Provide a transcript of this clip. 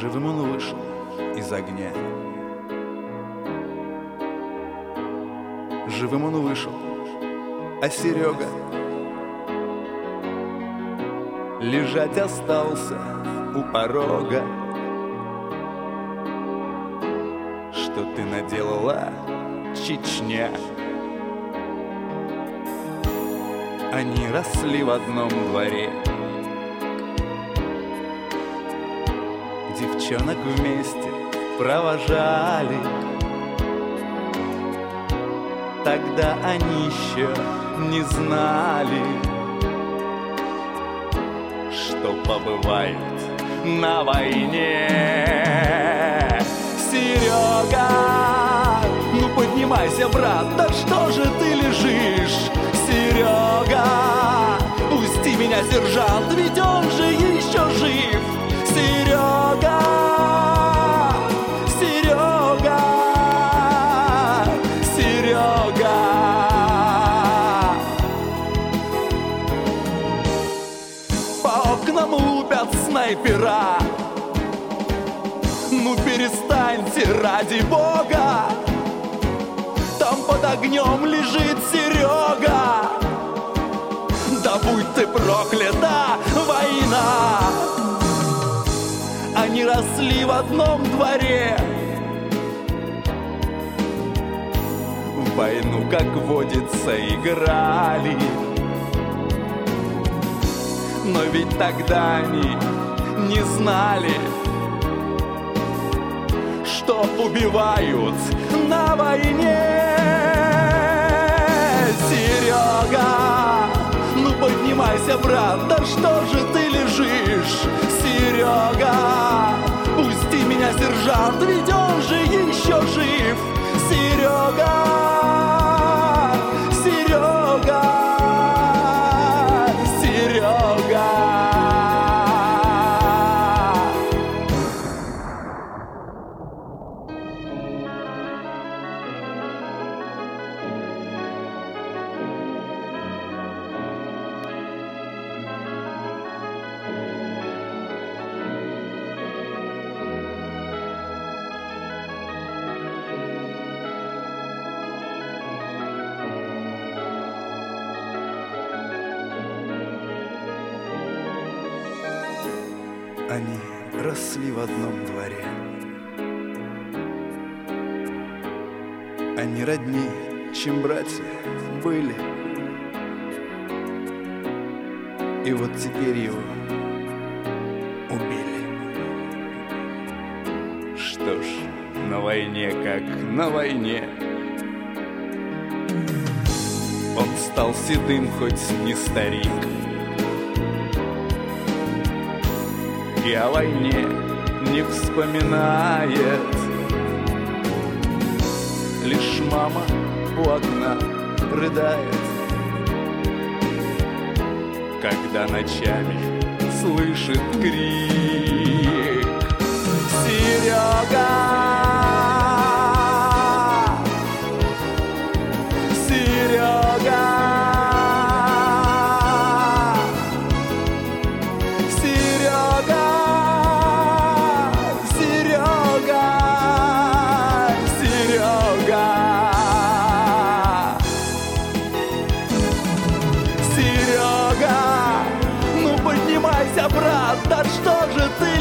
Живым он вышел из огня. Живым он вышел, а Серега лежать остался у порога. Что ты наделала, Чечня? Они росли в одном дворе, девчонок вместе провожали. Тогда они еще не знали, что побывают на войне. Серега, ну поднимайся, брат, да что же ты лежишь? Серега, пусти меня, сержант, ведь он же еще жив. Серега, Серега, Серега. По окнам лупят снайпера. Ну перестаньте, ради бога. Там под огнем лежит Серега. Да будь ты проклята, война! Они росли в одном дворе. В войну, как водится, играли. Но ведь тогда они не знали, что убивают на войне. Серега, ну поднимайся, брат, да что же ты лежишь? Серега, пусти меня, сержант, ведь он же еще жив. Серега, Серега, Серега. Они росли в одном дворе. Они роднее, чем братья были. И вот теперь его убили. Что ж, на войне как на войне. Он стал седым, хоть не старик, и о войне не вспоминает. Лишь мама у окна рыдает, когда ночами слышит крик. Серега, Серега, Серега, Серега, Серега, Серега, ну поднимайся, брат, да что же ты